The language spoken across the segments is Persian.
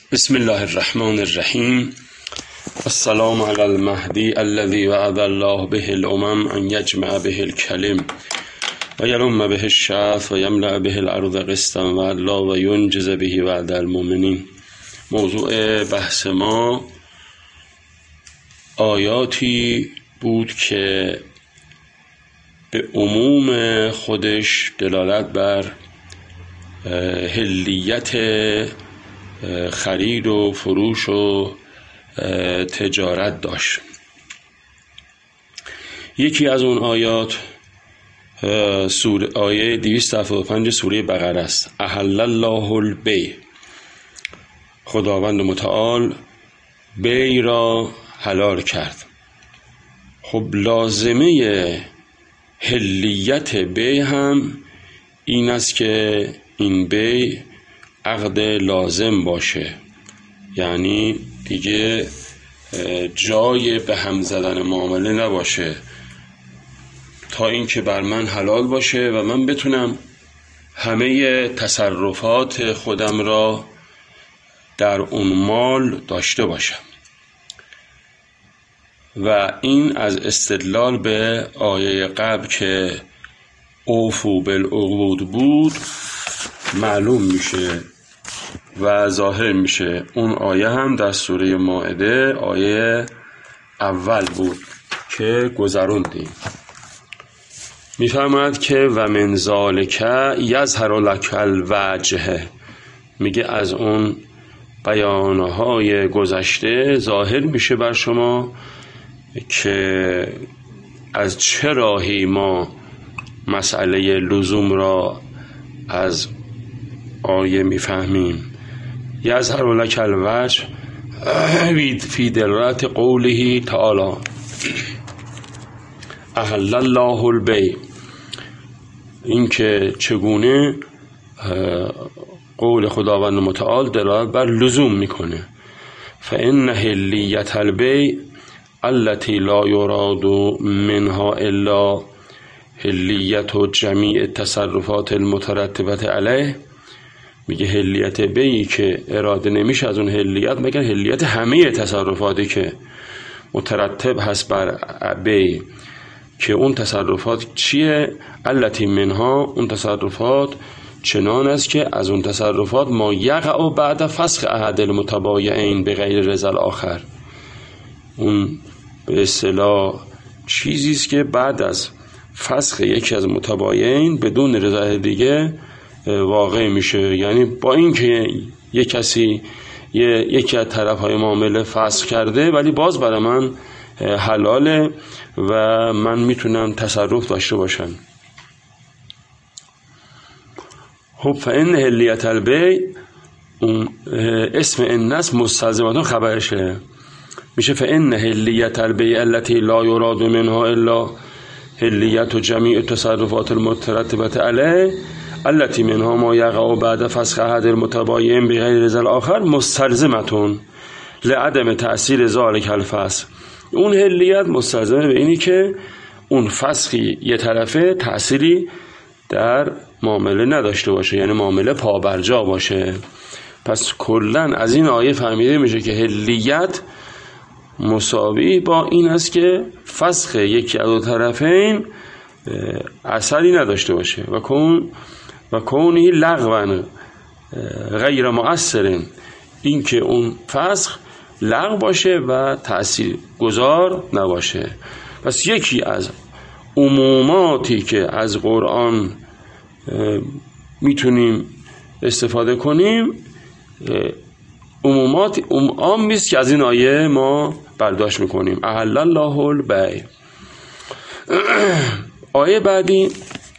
بسم الله الرحمن الرحیم. السلام علی المهدی الذی وعد الله به الامم ان یجمع به الکلم و یلم به الشعث و یملأ به الارض قسطا و عدلا و ینجز به وعد المؤمنین. موضوع بحث ما آیاتی بود که به عموم خودش دلالت بر حلیت خرید و فروش و تجارت داشت. یکی از اون آیات آیه 275 سوره بقره است. احل الله البیع، خداوند متعال بیع را حلال کرد. خب لازمه حلیت بیع هم این است که این بیع عقد لازم باشه، یعنی دیگه جای به هم زدن معامله نباشه تا اینکه بر من حلال باشه و من بتونم همه تصرفات خودم را در اون مال داشته باشم. و این از استدلال به آیه قبل که اوفوا بالعقود بود معلوم میشه و ظاهر میشه. اون آیه هم در سوره مائده آیه اول بود که گذروندیم. میفرماید که و من ذالک یظهر لک الوجه، میگه از اون بیانهای گذشته ظاهر میشه بر شما که از چه راهی ما مسئله لزوم را از آیه میفهمیم. یظهر لک الوجه فی دلالت قوله تعالی احل الله البیع، این که چگونه قول خداوند متعال دلالت بر لزوم میکنه. فان حلیت البیع التي لا یراد منها الا حلیت جمیع التصرفات المترتبه علیه، میگه حلیت بیعی که اراده نمیشه از اون حلیت مگر حلیت همه تصرفاتی که مترتب هست بر بیع، که اون تصرفات چیه؟ التی منها، اون تصرفات چنان است که از اون تصرفات ما یقع بعد فسخ عهد المتبایعین به غیر رضا الاخر، اون به اصطلاح چیزی است که بعد از فسخ یکی از متبایعین بدون رضا دیگه واقع میشه. یعنی با اینکه یک کسی یکی از طرف‌های معامله فسخ کرده ولی باز برای من حلاله و من میتونم تصرف داشته باشم. خب فإن حلیت البیع، اسم الناس مستلزماتون خبرشه، میشه فإن حلیت البیع التي لا یراد منها الا حلیت جمیع التصرفات المترتبه علیه التي منها ما یقع بعد فسخ عهد المتبایعین بغیر رضا الاخر مستلزمتون لعدم تأثیر ذلک الفسخ. اون حلیت مستلزمه به اینی که اون فسخی یه طرفه تأثیری در معامله نداشته باشه، یعنی معامله پابرجا باشه. پس کلن از این آیه فهمیده میشه که حلیت مساوی با این است که فسخ یکی از دو طرفین اثری نداشته باشه و کونی لغو غیر مؤثر، این که اون فسخ لغو باشه و تأثیر گذار نباشه. پس یکی از عموماتی که از قرآن میتونیم استفاده کنیم عمومات عام نیست که از این آیه ما برداشت میکنیم. احل الله البیع. آیه بعدی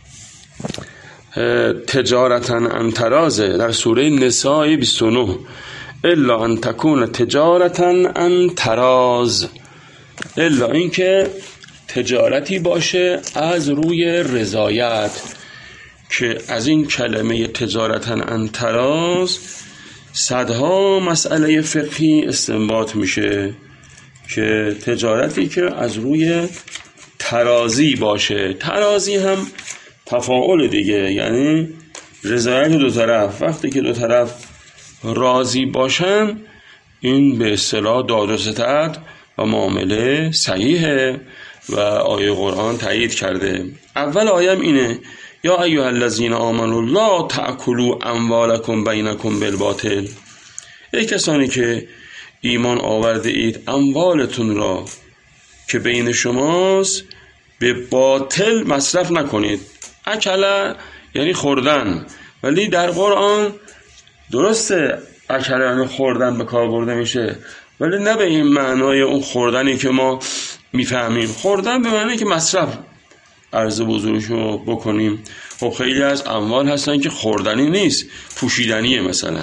تجارتا عن تراض در سوره نساء 29 الا ان تکون تجارتا عن تراض، الا اینکه تجارتی باشه از روی رضایت، که از این کلمه تجارتا عن تراض صدها مسئله فقهی استنباط میشه که تجارتی که از روی ترازی باشه. ترازی هم تفاعل دیگه، یعنی رضایت دو طرف. وقتی که دو طرف راضی باشن، این به اصطلاح داد و ستد و معامله صحیحه و آیه قرآن تایید کرده. اول آیه اینه یا ایها الذین آمنوا لا تأکلوا اموالکم بینکم بالباطل. ای کسانی که ایمان آورده اید اموالتون را که بین شماست به باطل مصرف نکنید. اکل یعنی خوردن، ولی در قرآن درسته اکل یعنی خوردن به کار برده میشه، ولی نه به این معنای اون خوردنی که ما میفهمیم. خوردن به معنی که مصرف عرض بزرگشو بکنیم. خب خیلی از اموال هستن که خوردنی نیست، پوشیدنیه. مثلا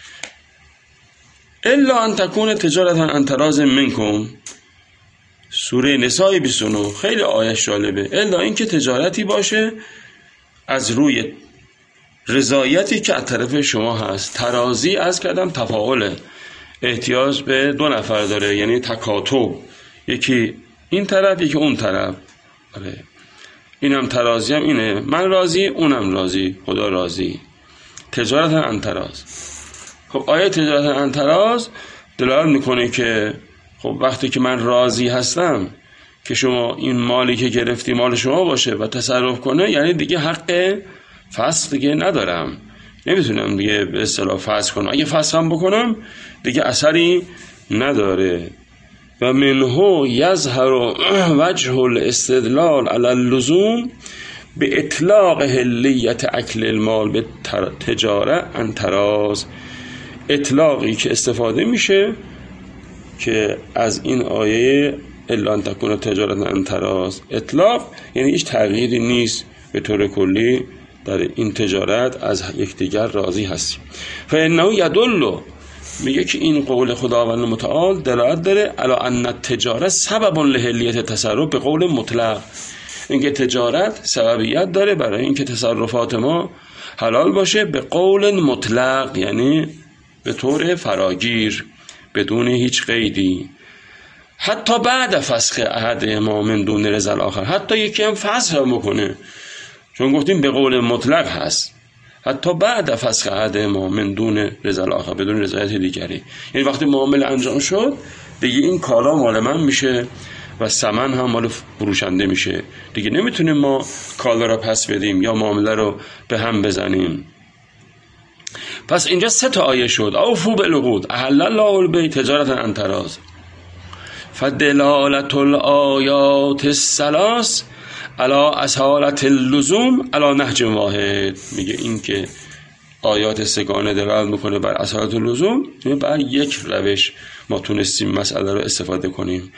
الا ان تکون تجارتا عن تراض منکم، سوره نساء 29 خیلی آیه جالبه. الا این که تجارتی باشه از روی رضایتی که از طرف شما هست. ترازی از کردم تفاعله، احتیاج به 2 نفر داره، یعنی تکاتب، یکی این طرف یکی اون طرف. آره اینم ترازی هم اینه، من راضی اونم راضی، خدا راضی. تجارت عن تراض. خب آیه تجارت عن تراض دلالت میکنه که خب وقتی که من راضی هستم که شما این مالی که گرفتی مال شما باشه و تصرف کنه، یعنی دیگه حق فسخ دیگه ندارم، نمیتونم دیگه به اصطلاح فسخ کنم. اگه فسخ هم بکنم دیگه اثری نداره. و منه یظهر وجه الاستدلال علی اللزوم به اطلاق حلیت اکل المال به تجاره عن تراض. اطلاقی که استفاده میشه که از این آیه الا ان تکون تجارت عن تراض، اطلاق یعنی هیچ تغییری نیست، به طور کلی در این تجارت از یکدیگر راضی هستیم. فانه یدل، میگه که این قول خداوند متعال دلالت داره علی ان التجاره سبب لحلیت تصرف به قول مطلق. اینکه تجارت سببیت داره برای اینکه تصرفات ما حلال باشه به قول مطلق، یعنی به طور فراگیر بدون هیچ قیدی. حتی بعد فسخ عهد ما من دون رضا الاخر، حتی یکی هم فسخ بکنه، چون گفتیم به قول مطلق هست، حتی بعد فسخ عهد ما من دون رضا الاخر، بدون رضایت دیگری. یعنی وقتی معامله انجام شد دیگه این کالا مال من میشه و ثمن هم مال فروشنده میشه، دیگه نمیتونیم ما کالا را پس بدیم یا معامله رو به هم بزنیم. پس اینجا 3 آیه شد. اوفوا بالعقود، احل الله البیع تجارت عن تراض. فدلالة الآیات الثلاث علی اصالة اللزوم علی نهج واحد. میگه این که آیات سگانه دلالت میکنه بر اصالت اللزوم، بر یک روش ما تونستیم مسئله رو استفاده کنیم.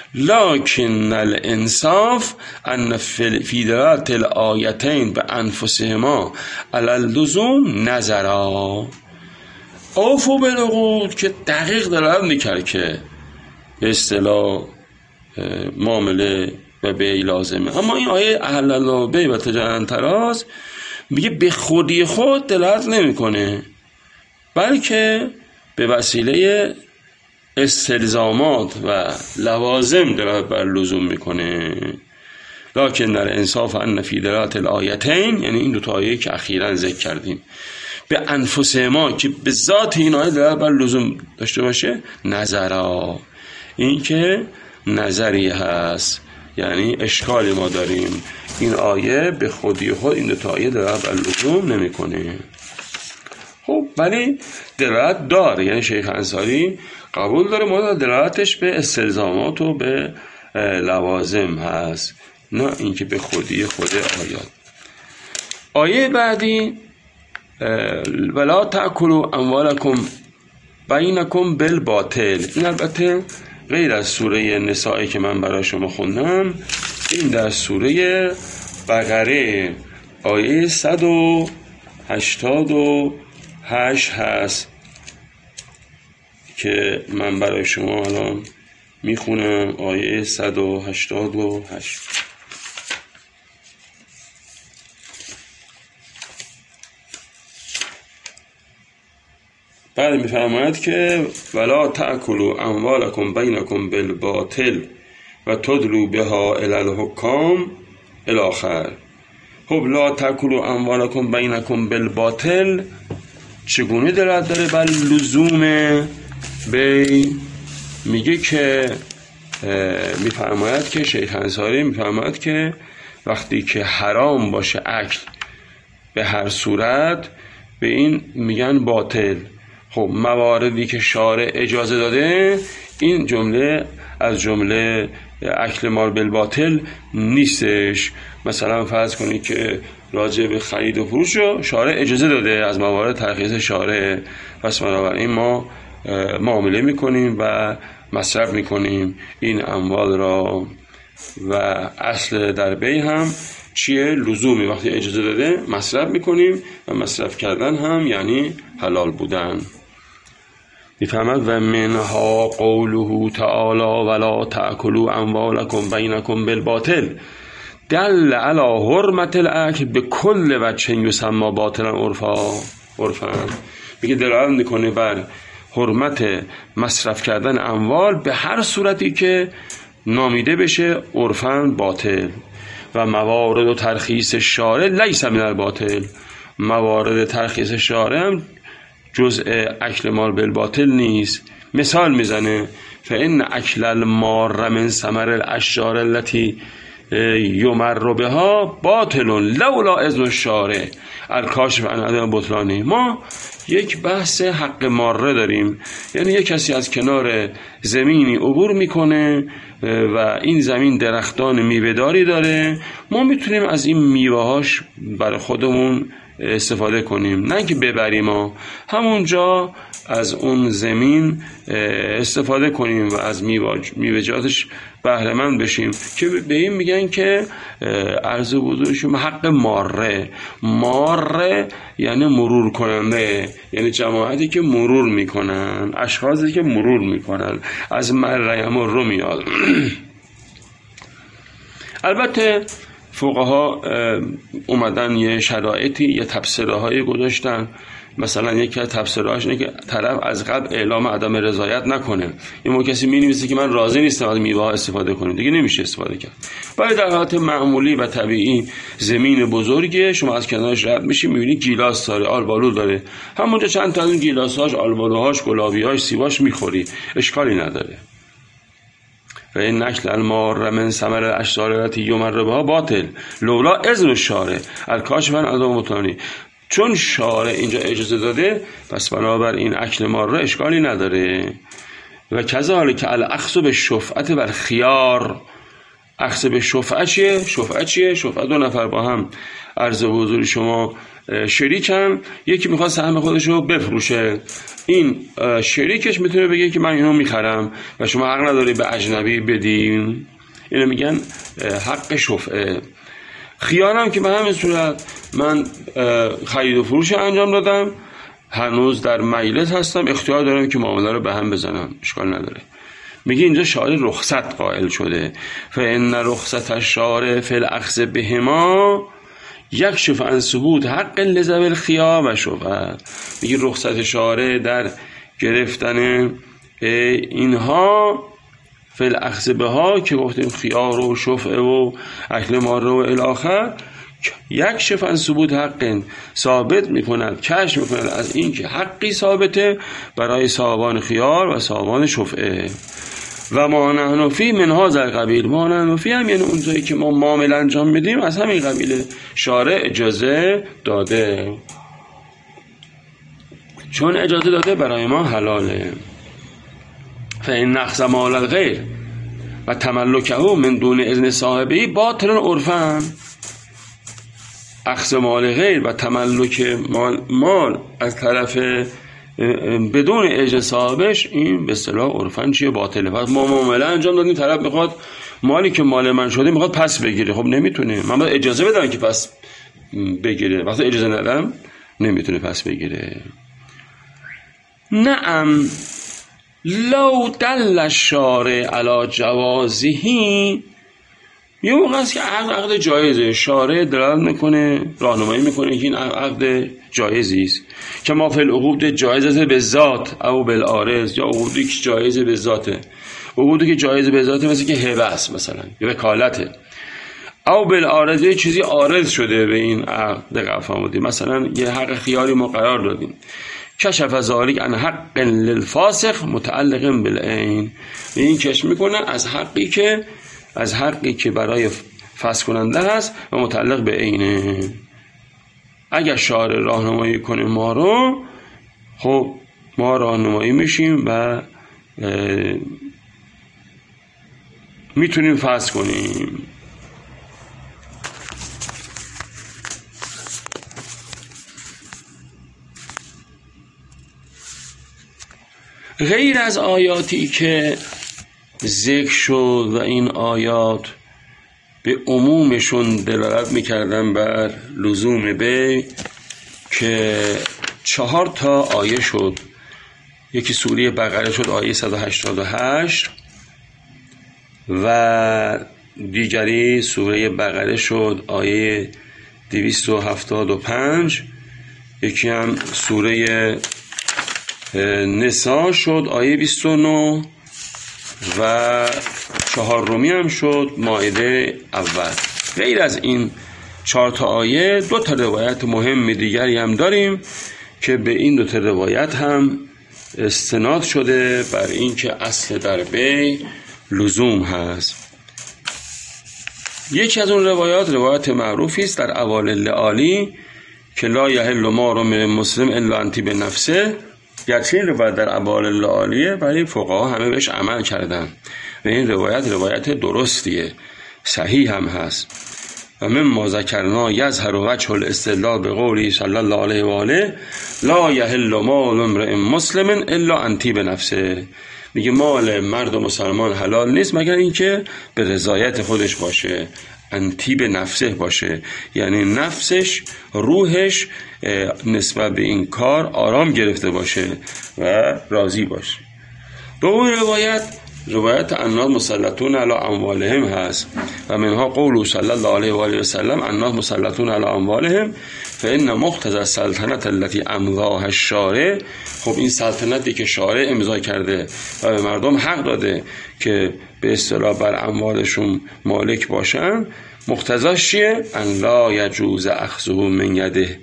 لکن الانصاف ان فی دلالت الآیتین به انفسهما علی اللزوم نظرا. اوفوا بالعقود که دقیق دلالت میکرد که به اصطلاح معامله و بیع لازمه. اما این آیه احل الله بیع و تجارت عن تراض میگه به خودی خود دلالت نمیکنه، بلکه به وسیله استلزامات و لوازم دلالت بر لزوم میکنه. لکن در انصاف ان فی دلالت الآیتین، یعنی این 2 آیه که اخیراً ذکر کردیم، به انفس ما که به ذات این آیه دلالت بر لزوم داشته باشه، نظرا، این که نظری هست، یعنی اشکالی ما داریم. این آیه به خودی خود این 2 آیه دلالت بر لزوم نمیکنه. خب ولی دلالت داره، یعنی شیخ انصاری قبول داره ما دلالتش به استلزامات و به لوازم هست، نه اینکه به خودی خود آیات. آیه بعدی ولا تأکلوا اموالکم بینکم بالباطل. این البته غیر از سوره نساء که من برای شما خوندم، این در سوره بقره آیه 188 هست که من برای شما الان میخونم. آیه 188 بعد میفرماید که ولا تأکلوا اموالکم بینکم بالباطل و تدلوا بها الی الحکام الاخر. خب لا تأکلوا اموالکم بینکم بالباطل چگونه دلالت داره بر لزوم بی؟ میگه که میفرماید که شیخ انصاری میفرماید که وقتی که حرام باشه اکل به هر صورت، به این میگن باطل. خب مواردی که شارع اجازه داده، این جمله از جمله اکل مال بالباطل نیستش. مثلا فرض کنید که راجع به خرید و فروش رو شارع اجازه داده، از موارد ترخیص شارع، پس بنابراین ما معامله میکنیم و مصرف میکنیم این اموال را. و اصل در بی هم چیه؟ لزومی. وقتی اجازه داده مصرف میکنیم و مصرف کردن هم یعنی حلال بودن. میفهمد و منها قوله تعالی ولا تأکلوا اموالکم بینکم بالباطل دل علی حرمت الاکل به کل وجه یسمى باطلا عرفا. میگه دلالت میکنه بر حرمت مصرف کردن اموال به هر صورتی که نامیده بشه عرفاً باطل. و موارد و ترخیص شارع لیس من الباطل، موارد ترخیص شارع هم جزء اکل مال بالباطل نیست. مثال میزنه فإن اکل المار من ثمر الاشجار التي یمر بها باطل لولا اذن الشارع الکاشف عن عدم بطلانه. ما یک بحث حق ماره داریم، یعنی یک کسی از کنار زمینی عبور میکنه و این زمین درختان میوه‌داری داره، ما میتونیم از این میوه‌هاش برای خودمون استفاده کنیم، نه که ببریم، ما همونجا از اون زمین استفاده کنیم و از میوه‌جاتش بهره مند بشیم، که به این میگن که عرض بزرگشون حق ماره یعنی مرور کننده، یعنی جماعتی که مرور میکنن، اشخاصی که مرور میکنن، از مریم رو میاد. البته فقها اومدن یه شرایطی، یه تفسیره های گذاشتن. مثلا یکی از تفسیرهاش اینه که طرف از قبل اعلام عدم رضایت نکنه. یه موقع کسی می‌نویسه که من راضی نیستم از میوه ها استفاده کنیم، دیگه نمیشه استفاده کرد. ولی در حالت معمولی و طبیعی زمین بزرگه، شما از کنارش رد میشی می‌بینی گیلاس داره، آلبالو داره، همونجا چند تا از این گیلاس‌هاش، آلبالوهاش، گلابی‌هاش، سیباش می‌خوری، اشکالی نداره. و این نکل المار من ثمر الاشجار التي یمر بها باطل لولا اذن الشارع الکاشف عن عدم بطلانه. چون شارع اینجا اجازه داده، پس بنابر این اکل ماره اشکالی نداره. و کذالک الاخذ بالشفعه بر خیار. اخذ به شفعه چیه؟ شفعه دو نفر با هم عرض حضور شما شریکن، یکی میخواد سهم خودش رو بفروشه، این شریکش میتونه بگه که من اینو میخرم و شما حق نداری به اجنبی بدین. اینو میگن حق شفعه. خیارم که به همین صورت من خرید و فروش انجام دادم، هنوز در مجلس هستم، اختیار دارم که معامله رو به هم بزنم، اشکال نداره. میگه اینجا شارع رخصت قائل شده. فإن رخصت الشارع فی الاخذ بهما یکشف عن ثبوت حق لذوی الخیار و شفعه. میگه رخصت شارع در گرفتن اینها فی الاخذ بها که گفتیم خیار و شفعه و اکل ماره و الی آخر، یکشف عن ثبوت حق، ثابت میکند، کشف میکند از این که حقی ثابته برای صاحبان خیار و صاحبان شفعه. و ما نحن فی من هذا القبیل، ما نحن فی هم یعنی اونجایی که ما معامله انجام میدیم از همین قبیله، شارع اجازه داده، چون اجازه داده برای ما حلاله. فإن نخذ مال الغیر و تملکه من دون اذن صاحبه باطل عرفا. اخذ مال غیر و تملک مال از طرف بدون اجازه صاحبش، این به اصطلاح عرفاً چیه؟ باطله. پس ما معامله انجام دادیم، طرف میخواد مالی که مال من شده میخواد پس بگیره، خب نمیتونه، من باید اجازه بدم که پس بگیره، وقتی اجازه ندم نمیتونه پس بگیره. نعم لو دل الشارع علی جوازه، یه موقع است که عقد جایزه، شارع دلالت میکنه، راهنمایی میکنه که این عقد جایزی است، که ما فی العقود جایزه به ذات او بالعارض، یا عقودی که جایزه به ذاته. عقودی که جایزه به ذاته مثل که هبه است، مثلا یا وکالته، او بالعارض، یه چیزی عارض شده به این عقد. دقیق فرمودید، مثلا یه حق خیاری ما قرار دادیم، کشف ذالک عن حق للفاسق متعلق بالعین، این کشف میکنه از حقی که برای فسخ کننده هست و متعلق به عینه. اگر شارع راهنمایی کنه ما رو، خب ما راهنمایی میشیم و میتونیم فسخ کنیم. غیر از آیاتی که ذکر شد و این آیات به عمومشون دلالت میکردن بر لزوم بیع، که 4 آیه شد. یکی سوره بقره شد آیه 188 و دیگری سوره بقره شد آیه 275، یکی هم سوره نساء شد آیه 29 و 4 هم شد مائده اول. غیر از این 4 آیه 2 روایت مهم دیگری هم داریم که به این 2 روایت هم استناد شده بر این که اصل در بیع لزوم هست. یکی از اون روایت معروفی است در اوائل لعالی که لا یحل مال من مسلم الا انتی به نفسه. گرچه این روایت در اوائل لعالیه ولی فقها همه بهش عمل کردن و این روایت درستیه، صحیح هم هست. و من ما ذکرنا یظهر وجه الاستدلال به قولی صلی الله علیه و آله لا یحل مال امرئ مسلم الا انتی به نفسه. میگه مال مرد و مسلمان حلال نیست مگر اینکه به رضایت خودش باشه، انتی به نفسه باشه، یعنی نفسش، روحش نسبت به این کار آرام گرفته باشه و راضی باشه. دوم روایت الناس مسلطون علی اموالهم هست و منها قول صلی الله علیه و آله و سلم الناس مسلطون علی اموالهم فان مقتضی السلطنه التي امضاها الشارع. خب این سلطنتی که شارع امضا کرده و به مردم حق داده که به اصطلاح بر اموالشون مالک باشن، مقتضاش چیه؟ ان لا یجوز اخذه من یده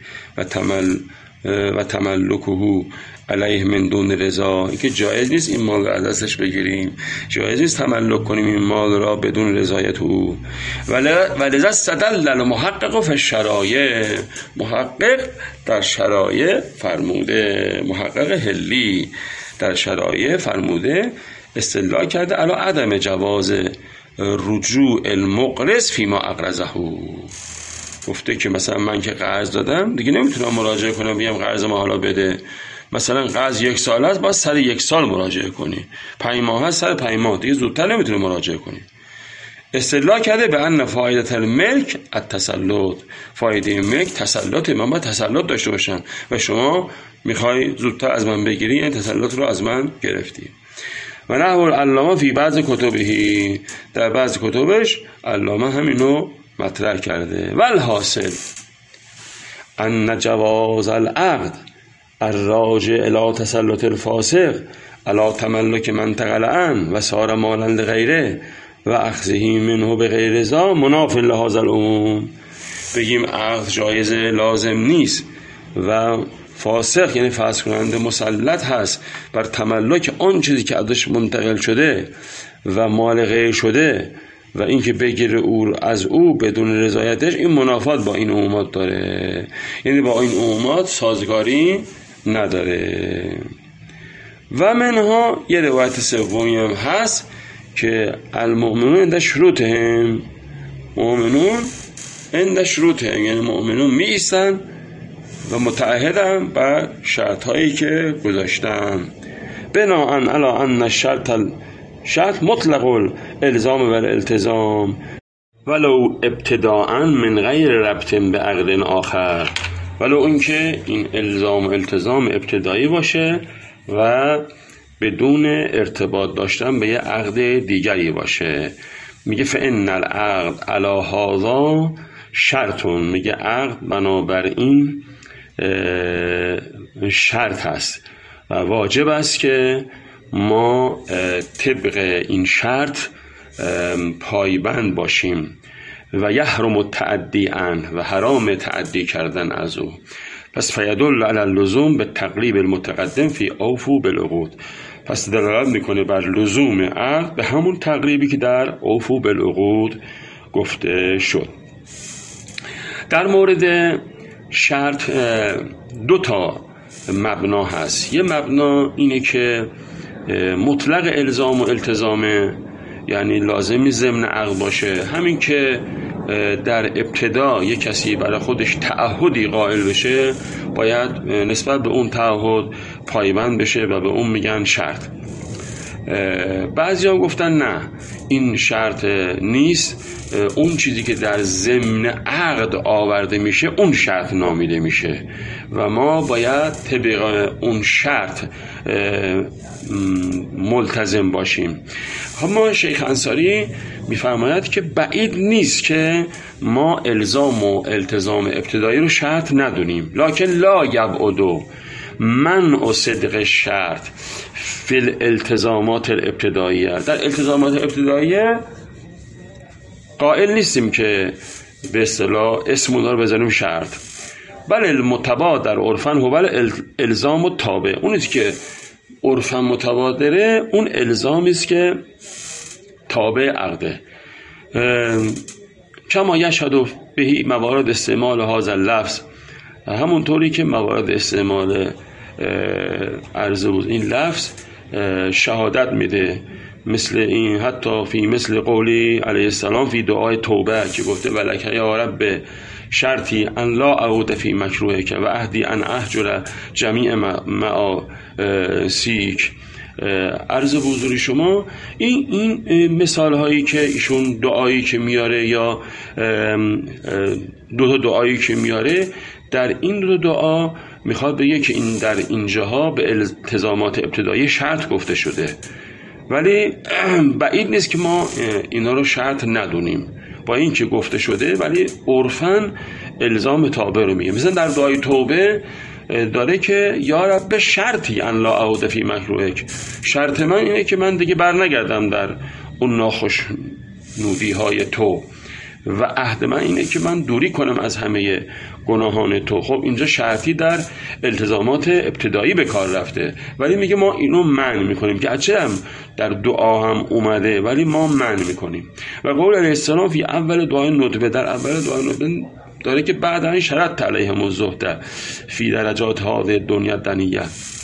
و تملکه علیه من دون رضا. این که جایز نیست این مال را از دستش بگیریم، جایز نیست تملک کنیم این مال را بدون رضایت او. ولذا استدل المحقق فی الشرایع، محقق در شرایع فرموده، محقق هلی در شرایع فرموده استدلال کرده علی عدم جواز رجوع المقرض فیما اقرضه. گفته که مثلا من که قرض دادم دیگه نمیتونم مراجعه کنم بگم قرض ما حالا بده. مثلا قرض 1 سال است، باید سر 1 سال مراجعه کنی، 5 ماه است سر 5 ماه، دیگه زودتر نمیتونی مراجعه کنی. استدلال کرده به ان فایده الملک التسلط، فایده ملک تسلط، من باید تسلط داشته باشم و شما میخوای زودتر از من بگیری، این تسلط رو از من گرفتی. و نحو العلامه فی بعض کتبه، در بعض کتبش علامه همینو مطرح کرده. والحاصل ان جواز العقد الراجع الى تسلط الفاسق علی تملک من تقل عن و صار مالا لغیره و اخذه منه به غیر رضا مناف لهذا العموم. بگیم عقد جایز لازم نیست و فاسق یعنی فاسق کننده مسلط هست بر تملک آن چیزی که ازش منتقل شده و مال غیر شده و اینکه بگیره از او بدون رضایتش، این منافات با این عمومات داره، یعنی با این عمومات سازگاری نداره. و منها یه روایت سومی هم هست که المؤمنون عند شروطهم، مؤمنون عند شروطهم، یعنی مؤمنون می ایستن و متعهدن بر شرط هایی که گذاشتن. بناءً علی ان شرط مطلق الالزام و الالتزام ولو ابتداءً من غیر ربط به عقد آخر، ولو اینکه این الزام و التزام ابتدایی باشه و بدون ارتباط داشتن به یه عقد دیگری باشه. میگه فإن العقد علی هذا شرطون، میگه عقد بنابراین شرط هست و واجب است که ما طبق این شرط پایبند باشیم. و یحرم التعدی عنه و حرام تعدی کردن از او. پس فیدل علی اللزوم به تقریب المتقدم فی اوفو بالعقود. پس دلالت میکنه بر لزوم عقد به همون تقریبی که در اوفو بالعقود گفته شد. در مورد شرط 2 مبنا هست. یه مبنا اینه که مطلق الزام و التزامه، یعنی لازمی ضمن عقد باشه. همین که در ابتدا یک کسی برای خودش تعهدی قائل بشه باید نسبت به اون تعهد پایبند بشه و به اون میگن شرط. بعضی ها گفتن نه این شرط نیست، اون چیزی که در ضمن عقد آورده میشه اون شرط نامیده میشه و ما باید طبق اون شرط ملتزم باشیم. اما شیخ انصاری میفرماید که بعید نیست که ما الزام و التزام ابتدایی رو شرط ندونیم، لکن لا یبعد منع صدق شرط فی الالتزامات الابتداییه. در التزامات ابتداییه قائل نیستیم که به اصطلاح اسم اونها رو بذاریم شرط، بل المتبادر عرفاً هو الزام و تابع. اونی که عرفاً متبادره اون الزامی است که تابع عقده. کما یشهد به موارد استعمال هذا اللفظ، همونطوری که موارد استعمال این لفظ شهادت میده، مثل این حتی فی مثل قولی علیه السلام فی دعای توبه که گفته ولک یا رب شرطی ان لا اعود فی مکروه که و عهدی ان اهجر جمیع معاصیک. عرض به حضور شما این مثال هایی که ایشون دعایی که میاره یا 2 دعایی که میاره، در این 2 دعا میخواد بگه که این در اینجاها به التزامات ابتدایی شرط گفته شده، ولی بعید نیست که ما اینا رو شرط ندونیم با این که گفته شده، ولی عرفاً الزام تابع رو میگه. مثلا در دعای توبه داره که یا رب شرطی ان لا اعود فی مکروهک، شرط من اینه که من دیگه بر نگردم در اون ناخوشنودی های تو و عهد من اینه که من دوری کنم از همه گناهان تو. خب اینجا شرطی در التزامات ابتدایی به کار رفته، ولی میگه ما اینو منع میکنیم که اچه هم در دعا هم اومده ولی ما منع میکنیم. و قول علیه السلام فی اول دعای ندبه، در اول دعای ندبه داره که بعد این شرط علیهم الزهد فی درجات هذه دنیا دنیه.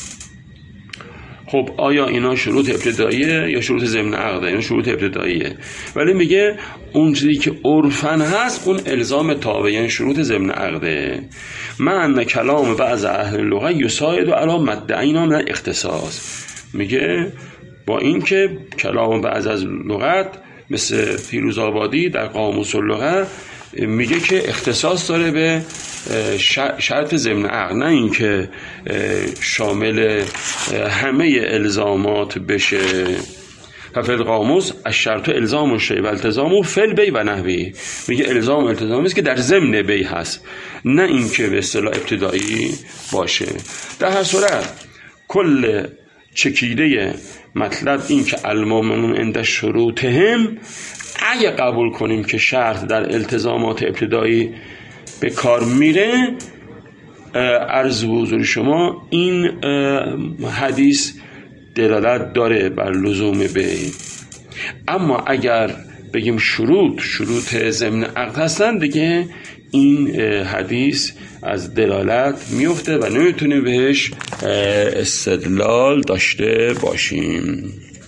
خب آیا اینا شروط ابتداییه یا شروط ضمن عقده؟ اینا شروط ابتداییه، ولی میگه اون چیزی که عرفاً هست اون الزام تابع، یعنی شروط ضمن عقده. من کلام بعض اهل لغت یساعد علی مدعینا من اختصاص. میگه با این که کلام بعض از لغت مثل فیروزآبادی در قاموس اللغه میگه که اختصاص داره به شرط ضمن عقد، نه این که شامل همه الزامات بشه. فی القاموس الشرط الزام و شی و التزام و فل بی و نحوی. میگه الزام و التزامی است که در ضمن بی هست، نه این که به اصطلاح ابتدایی باشه. در هر صورت کل چکیده مطلب این که المؤمنون عند شروطهم، اگه قبول کنیم که شرط در التزامات ابتدایی به کار میره، عرض به حضور شما این حدیث دلالت داره بر لزوم بی. اما اگر بگیم شروط ضمن عقد هستن دیگه این حدیث از دلالت میفته و نمیتونیم بهش استدلال داشته باشیم.